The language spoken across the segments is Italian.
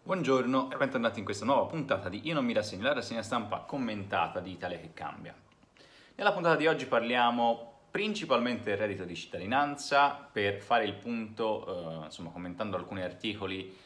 Buongiorno e bentornati in questa nuova puntata di Io non mi rassegno, la rassegna stampa commentata di Italia che cambia. Nella puntata di oggi parliamo principalmente del reddito di cittadinanza per fare il punto, commentando alcuni articoli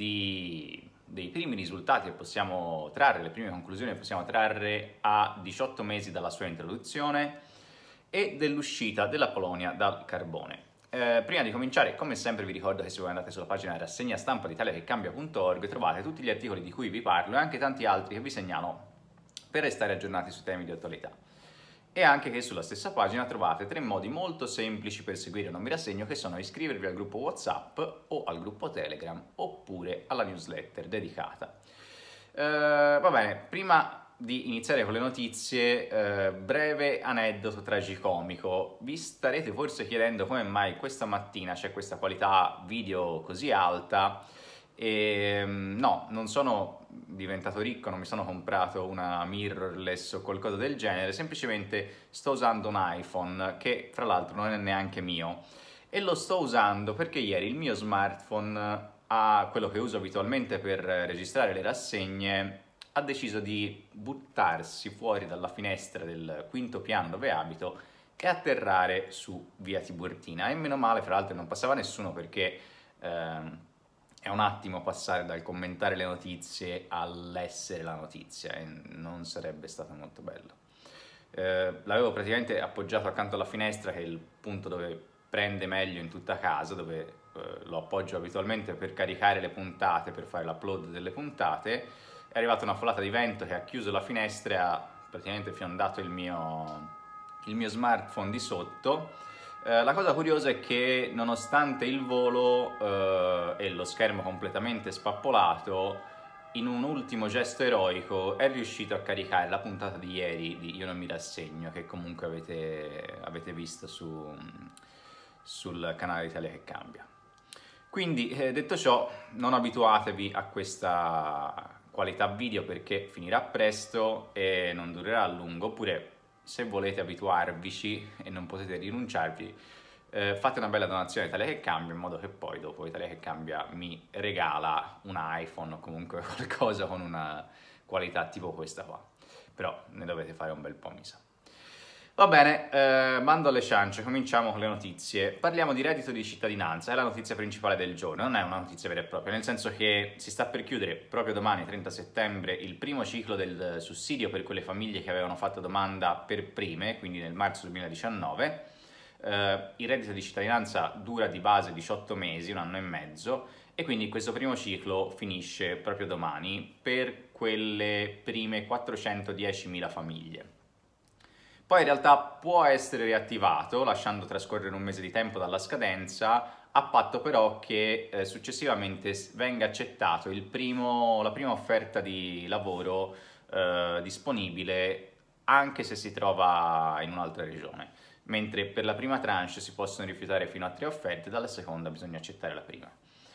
dei primi risultati che possiamo trarre, le prime conclusioni che possiamo trarre a 18 mesi dalla sua introduzione e dell'uscita della Polonia dal carbone. Prima di cominciare, come sempre vi ricordo che se voi andate sulla pagina rassegna stampa di italiachecambia.org trovate tutti gli articoli di cui vi parlo e anche tanti altri che vi segnalo per restare aggiornati su temi di attualità. E anche che sulla stessa pagina trovate 3 modi molto semplici per seguire Non mi rassegno, che sono iscrivervi al gruppo WhatsApp o al gruppo Telegram oppure alla newsletter dedicata. Va bene, prima di iniziare con le notizie, breve aneddoto tragicomico. Vi starete forse chiedendo come mai questa mattina c'è questa qualità video così alta e no, non sono diventato ricco, non mi sono comprato una mirrorless o qualcosa del genere, semplicemente sto usando un iPhone che fra l'altro non è neanche mio e lo sto usando perché ieri il mio smartphone, quello che uso abitualmente per registrare le rassegne, ha deciso di buttarsi fuori dalla finestra del quinto piano dove abito e atterrare su via Tiburtina. E meno male, fra l'altro, non passava nessuno perché è un attimo passare dal commentare le notizie all'essere la notizia e non sarebbe stato molto bello. L'avevo praticamente appoggiato accanto alla finestra, che è il punto dove prende meglio in tutta casa, dove lo appoggio abitualmente per caricare le puntate, per fare l'upload delle puntate. È arrivata una folata di vento che ha chiuso la finestra e ha praticamente fiondato il mio smartphone di sotto. La cosa curiosa è che nonostante il volo e lo schermo completamente spappolato, in un ultimo gesto eroico è riuscito a caricare la puntata di ieri di Io non mi rassegno, che comunque avete visto sul canale Italia che cambia. Quindi, detto ciò, non abituatevi a questa qualità video perché finirà presto e non durerà a lungo, oppure se volete abituarvici e non potete rinunciarvi, fate una bella donazione a Italia che cambia, in modo che poi dopo Italia che cambia mi regala un iPhone o comunque qualcosa con una qualità tipo questa qua. Però ne dovete fare un bel po', mi sa. Va bene, mando alle ciance, cominciamo con le notizie. Parliamo di reddito di cittadinanza, è la notizia principale del giorno, non è una notizia vera e propria, nel senso che si sta per chiudere proprio domani, 30 settembre, il primo ciclo del sussidio per quelle famiglie che avevano fatto domanda per prime, quindi nel marzo 2019. Il reddito di cittadinanza dura di base 18 mesi, un anno e mezzo, e quindi questo primo ciclo finisce proprio domani per quelle prime 410.000 famiglie. Poi in realtà può essere riattivato lasciando trascorrere un mese di tempo dalla scadenza, a patto però che successivamente venga accettato la prima offerta di lavoro disponibile anche se si trova in un'altra regione, mentre per la prima tranche si possono rifiutare fino a 3 offerte, dalla seconda bisogna accettare la prima.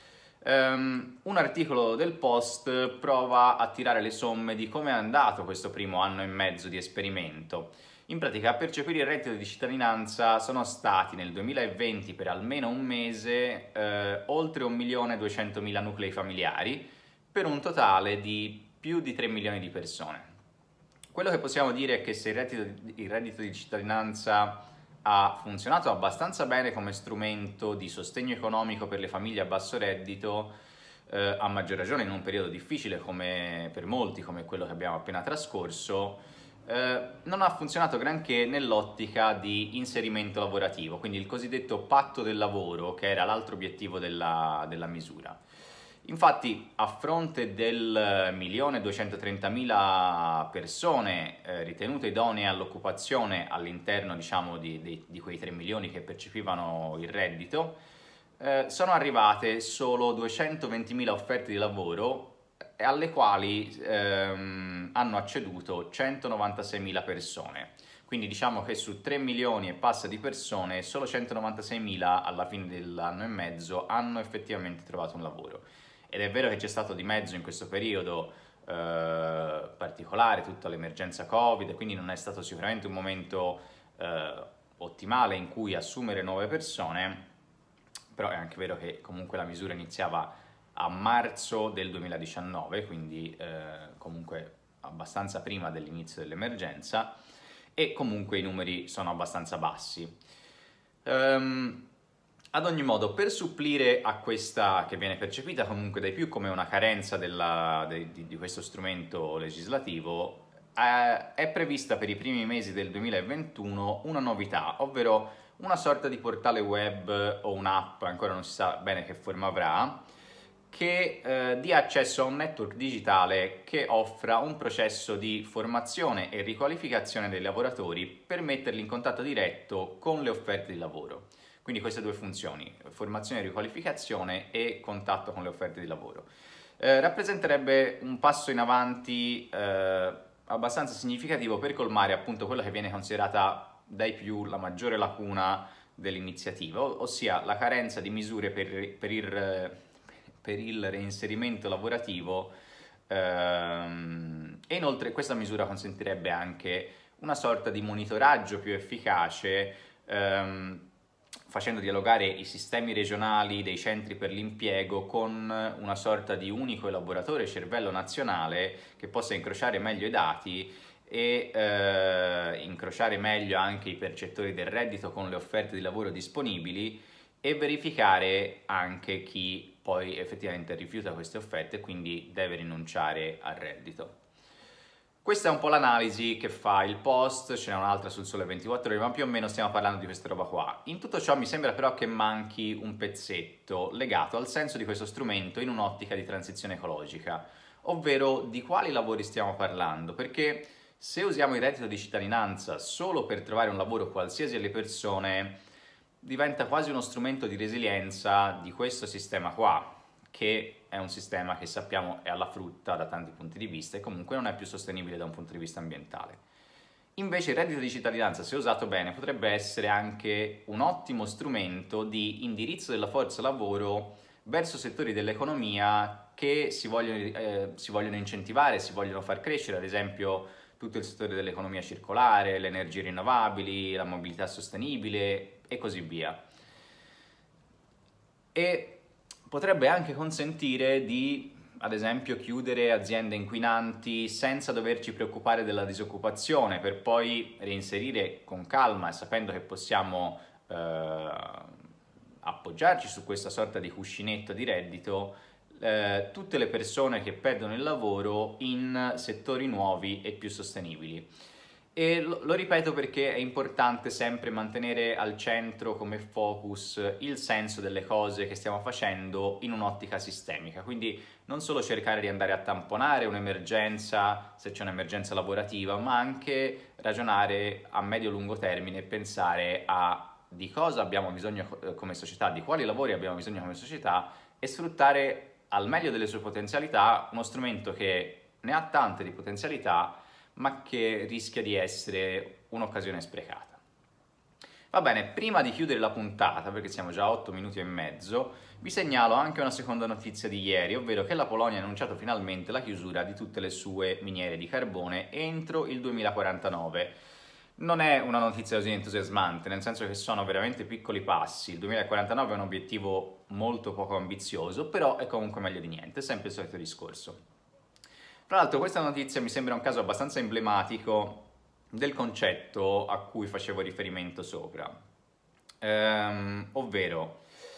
Un articolo del Post prova a tirare le somme di come è andato questo primo anno e mezzo di esperimento. In pratica, a percepire il reddito di cittadinanza sono stati nel 2020 per almeno un mese oltre 1.200.000 nuclei familiari, per un totale di più di 3 milioni di persone. Quello che possiamo dire è che se il reddito di cittadinanza ha funzionato abbastanza bene come strumento di sostegno economico per le famiglie a basso reddito, a maggior ragione in un periodo difficile come per molti, come quello che abbiamo appena trascorso, non ha funzionato granché nell'ottica di inserimento lavorativo, quindi il cosiddetto patto del lavoro, che era l'altro obiettivo della misura. Infatti, a fronte del 1.230.000 persone ritenute idonee all'occupazione all'interno, diciamo, di quei 3 milioni che percepivano il reddito, sono arrivate solo 220.000 offerte di lavoro alle quali hanno acceduto 196.000 persone. Quindi diciamo che su 3 milioni e passa di persone, solo 196.000 alla fine dell'anno e mezzo hanno effettivamente trovato un lavoro. Ed è vero che c'è stato di mezzo in questo periodo particolare tutta l'emergenza Covid, quindi non è stato sicuramente un momento ottimale in cui assumere nuove persone, però è anche vero che comunque la misura iniziava a marzo del 2019, quindi comunque abbastanza prima dell'inizio dell'emergenza, e comunque i numeri sono abbastanza bassi. Ad ogni modo, per supplire a questa, che viene percepita comunque dai più come una carenza di questo strumento legislativo, è prevista per i primi mesi del 2021 una novità, ovvero una sorta di portale web o un'app, ancora non si sa bene che forma avrà, che dia accesso a un network digitale che offra un processo di formazione e riqualificazione dei lavoratori per metterli in contatto diretto con le offerte di lavoro. Quindi queste due funzioni, formazione e riqualificazione e contatto con le offerte di lavoro. Rappresenterebbe un passo in avanti abbastanza significativo per colmare appunto quella che viene considerata dai più la maggiore lacuna dell'iniziativa, ossia la carenza di misure per il reinserimento lavorativo, e inoltre questa misura consentirebbe anche una sorta di monitoraggio più efficace, facendo dialogare i sistemi regionali dei centri per l'impiego con una sorta di unico elaboratore cervello nazionale che possa incrociare meglio i dati e incrociare meglio anche i percettori del reddito con le offerte di lavoro disponibili e verificare anche chi poi effettivamente rifiuta queste offerte e quindi deve rinunciare al reddito. Questa è un po' l'analisi che fa il post, ce n'è un'altra sul Sole 24 Ore, ma più o meno stiamo parlando di questa roba qua. In tutto ciò mi sembra però che manchi un pezzetto legato al senso di questo strumento in un'ottica di transizione ecologica, ovvero di quali lavori stiamo parlando, perché se usiamo il reddito di cittadinanza solo per trovare un lavoro qualsiasi alle persone, diventa quasi uno strumento di resilienza di questo sistema qua, che è un sistema che sappiamo è alla frutta da tanti punti di vista e comunque non è più sostenibile da un punto di vista ambientale. Invece il reddito di cittadinanza, se usato bene, potrebbe essere anche un ottimo strumento di indirizzo della forza lavoro verso settori dell'economia che si vogliono incentivare, si vogliono far crescere, ad esempio tutto il settore dell'economia circolare, le energie rinnovabili, la mobilità sostenibile e così via. E potrebbe anche consentire di, ad esempio, chiudere aziende inquinanti senza doverci preoccupare della disoccupazione, per poi reinserire con calma e sapendo che possiamo appoggiarci su questa sorta di cuscinetto di reddito tutte le persone che perdono il lavoro in settori nuovi e più sostenibili. E lo ripeto perché è importante sempre mantenere al centro come focus il senso delle cose che stiamo facendo in un'ottica sistemica, quindi non solo cercare di andare a tamponare un'emergenza, se c'è un'emergenza lavorativa, ma anche ragionare a medio-lungo termine e pensare a di cosa abbiamo bisogno come società, di quali lavori abbiamo bisogno come società e sfruttare al meglio delle sue potenzialità uno strumento che ne ha tante di potenzialità ma che rischia di essere un'occasione sprecata. Va bene, prima di chiudere la puntata, perché siamo già a 8 minuti e mezzo, vi segnalo anche una seconda notizia di ieri, ovvero che la Polonia ha annunciato finalmente la chiusura di tutte le sue miniere di carbone entro il 2049. Non è una notizia così entusiasmante, nel senso che sono veramente piccoli passi. Il 2049 è un obiettivo molto poco ambizioso, però è comunque meglio di niente, è sempre il solito discorso. Tra l'altro questa notizia mi sembra un caso abbastanza emblematico del concetto a cui facevo riferimento sopra, ovvero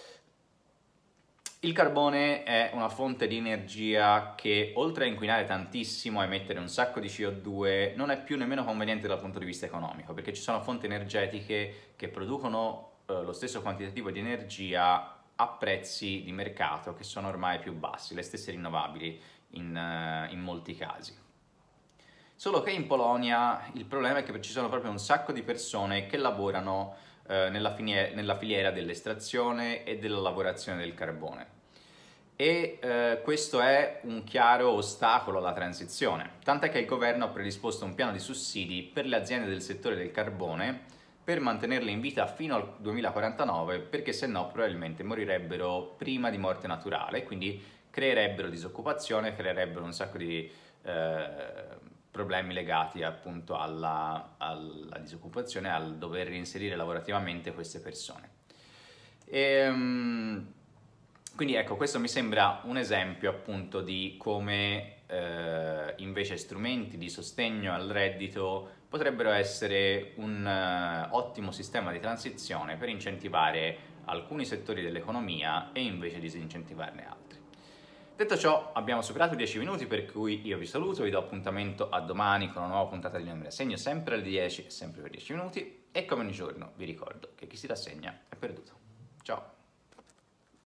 il carbone è una fonte di energia che oltre a inquinare tantissimo, a emettere un sacco di CO2, non è più nemmeno conveniente dal punto di vista economico, perché ci sono fonti energetiche che producono lo stesso quantitativo di energia a prezzi di mercato che sono ormai più bassi, le stesse rinnovabili in molti casi. Solo che in Polonia il problema è che ci sono proprio un sacco di persone che lavorano nella filiera dell'estrazione e della lavorazione del carbone. E questo è un chiaro ostacolo alla transizione, tant'è che il governo ha predisposto un piano di sussidi per le aziende del settore del carbone per mantenerle in vita fino al 2049, perché se no probabilmente morirebbero prima di morte naturale, quindi creerebbero disoccupazione, creerebbero un sacco di problemi legati appunto alla disoccupazione, al dover reinserire lavorativamente queste persone. Quindi ecco, questo mi sembra un esempio appunto di come invece strumenti di sostegno al reddito potrebbero essere un ottimo sistema di transizione per incentivare alcuni settori dell'economia e invece disincentivarne altri. Detto ciò, abbiamo superato i 10 minuti, per cui io vi saluto, vi do appuntamento a domani con una nuova puntata di Non mi rassegno, sempre alle 10 e sempre per 10 minuti, e come ogni giorno vi ricordo che chi si rassegna è perduto. Ciao!